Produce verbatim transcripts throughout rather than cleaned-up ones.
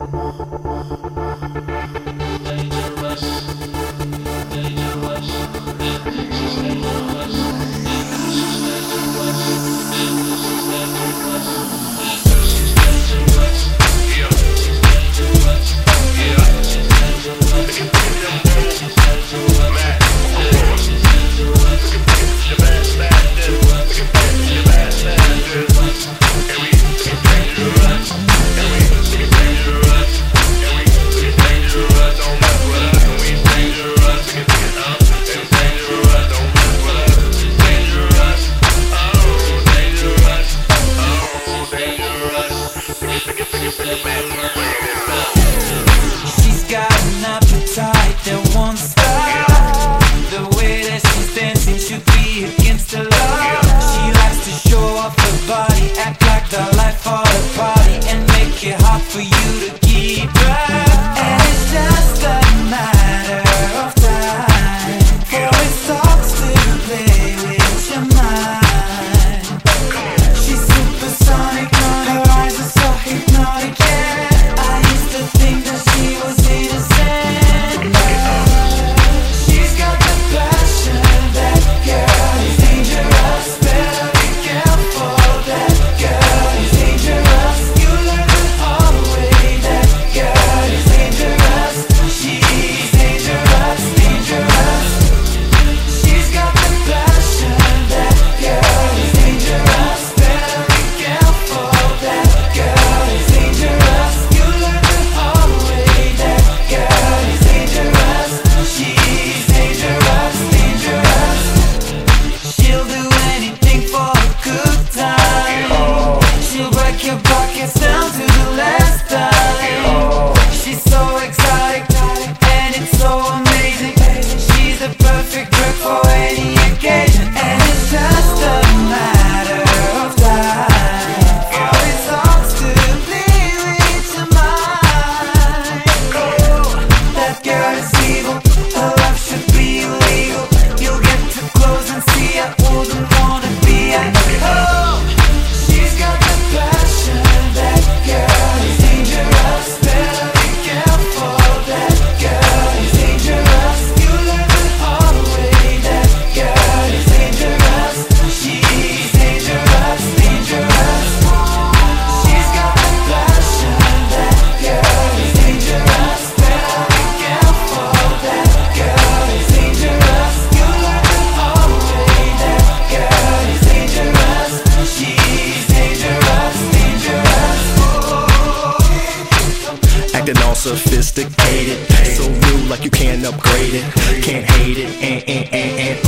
Sophisticated, so new like you can't upgrade it. Can't hate it, and, and, and, and.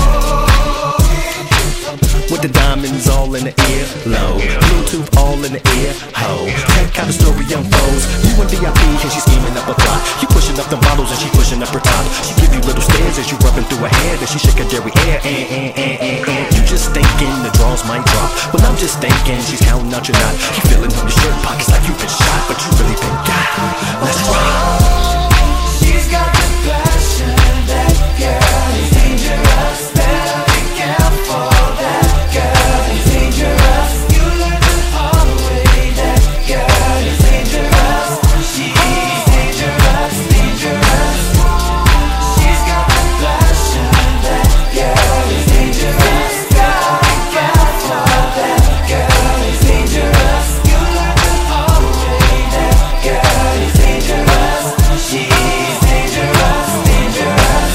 With the diamonds all in the ear, low Bluetooth all in the ear, ho. Check how the story unfolds. You in V I P and she's scheming up a plot. You pushing up the bottles and she pushing up her top. She give you little stares as you rubbing through her hair. Then she shake her dairy air, and, and, and, and, and. You just thinking the draws might drop. Well, I'm just thinking she's counting out your knot. You feeling on your shirt pockets like you've been shot, but you really been got. Let's rock. She's got the passion, that girl is dangerous. Better be careful, that girl is dangerous. You learn the hard way, that girl is dangerous. She's dangerous, dangerous. She's got the passion, that girl is dangerous. Better be careful, that girl is dangerous. You learn the hard way, that girl is dangerous. She's dangerous, dangerous.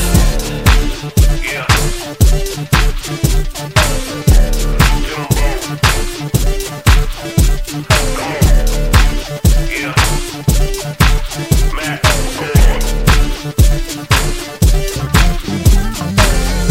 Yeah. Yeah. Matt.